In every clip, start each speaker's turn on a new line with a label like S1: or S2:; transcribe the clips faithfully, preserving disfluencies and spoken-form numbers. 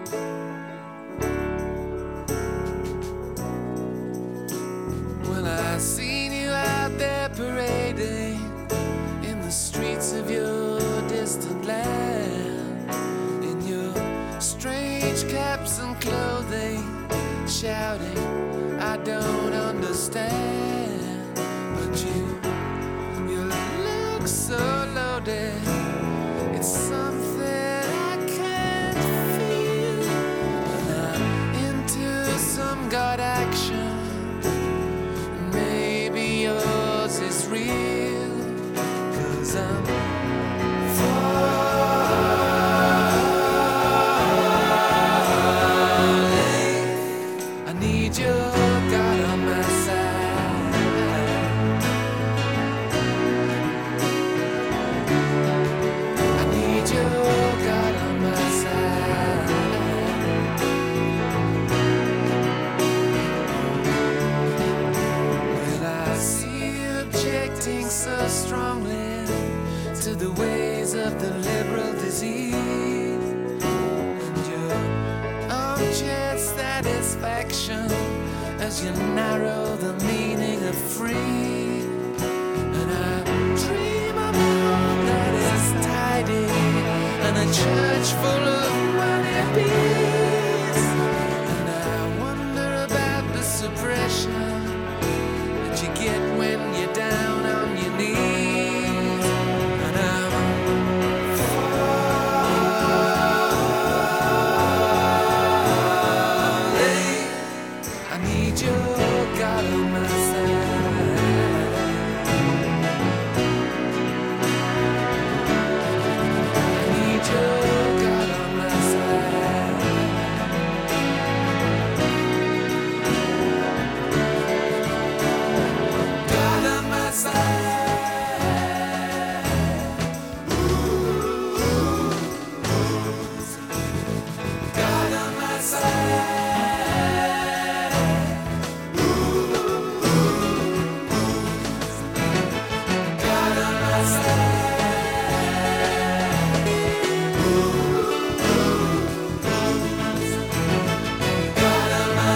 S1: Well, I seen you out there parading in the streets of your distant land, in your strange caps and clothing, shouting, I don't understand. But you, you look so loaded, it's something I can't feel. When I'm into some God action, maybe yours is real, 'cause I'm falling. I need your God on my side. I need your God on my side. Well, I see you objecting so strongly to the ways of the liberal disease, and your armchair satisfaction as you narrow the meaning of free. And I dream of a home that is tidy and a church full of money bees. And I wonder about the suppression that you get when you're down on your knees. And I'm falling. I need your God on my side. I need your God on my side. God on my side. God on my side. God on my side. God on my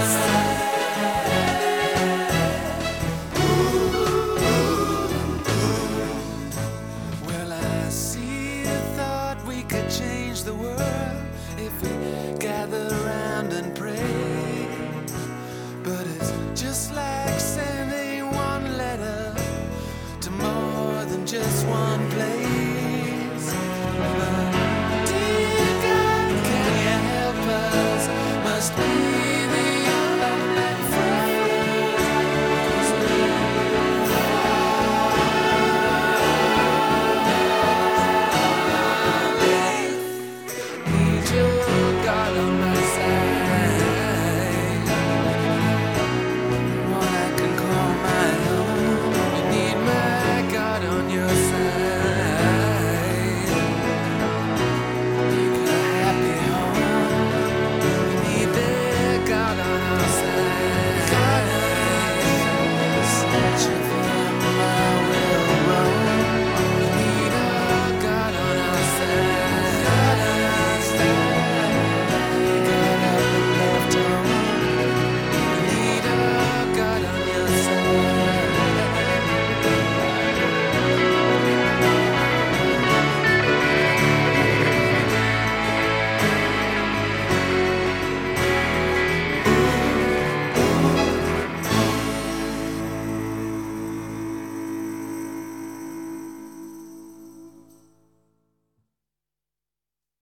S1: side. Well, I see you thought we could change the world if we gather around and pray. But it's just like sending one letter to more than just one